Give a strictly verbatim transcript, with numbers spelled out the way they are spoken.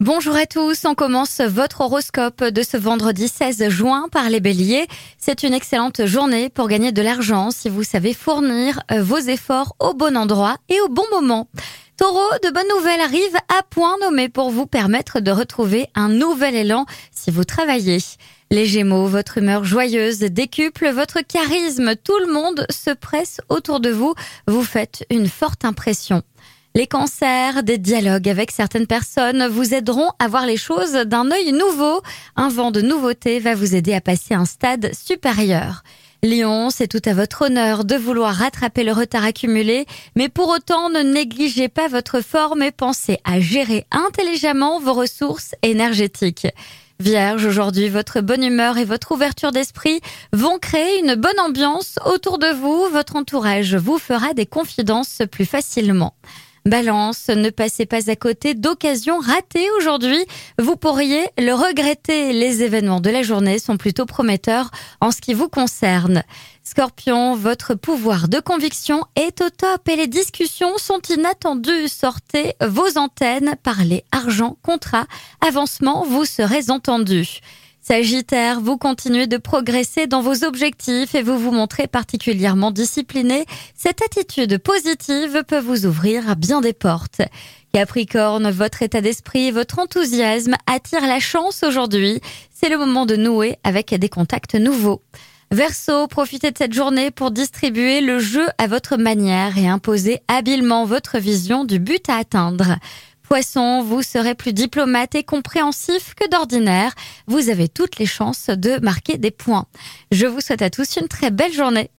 Bonjour à tous, on commence votre horoscope de ce vendredi seize juin par les béliers. C'est une excellente journée pour gagner de l'argent si vous savez fournir vos efforts au bon endroit et au bon moment. Taureau, de bonnes nouvelles arrivent à point nommé pour vous permettre de retrouver un nouvel élan si vous travaillez. Les Gémeaux, votre humeur joyeuse décuple votre charisme. Tout le monde se presse autour de vous. Vous faites une forte impression. Les cancers, des dialogues avec certaines personnes vous aideront à voir les choses d'un œil nouveau. Un vent de nouveauté va vous aider à passer à un stade supérieur. Lion, c'est tout à votre honneur de vouloir rattraper le retard accumulé, mais pour autant ne négligez pas votre forme et pensez à gérer intelligemment vos ressources énergétiques. Vierge, aujourd'hui, votre bonne humeur et votre ouverture d'esprit vont créer une bonne ambiance autour de vous. Votre entourage vous fera des confidences plus facilement. Balance, ne passez pas à côté d'occasions ratées aujourd'hui. Vous pourriez le regretter. Les événements de la journée sont plutôt prometteurs en ce qui vous concerne. Scorpion, votre pouvoir de conviction est au top et les discussions sont inattendues. Sortez vos antennes, parlez argent, contrat, avancement, vous serez entendu. Sagittaire, vous continuez de progresser dans vos objectifs et vous vous montrez particulièrement discipliné. Cette attitude positive peut vous ouvrir bien des portes. Capricorne, votre état d'esprit et votre enthousiasme attirent la chance aujourd'hui. C'est le moment de nouer avec des contacts nouveaux. Verseau, profitez de cette journée pour distribuer le jeu à votre manière et imposer habilement votre vision du but à atteindre. Poisson, vous serez plus diplomate et compréhensif que d'ordinaire. Vous avez toutes les chances de marquer des points. Je vous souhaite à tous une très belle journée.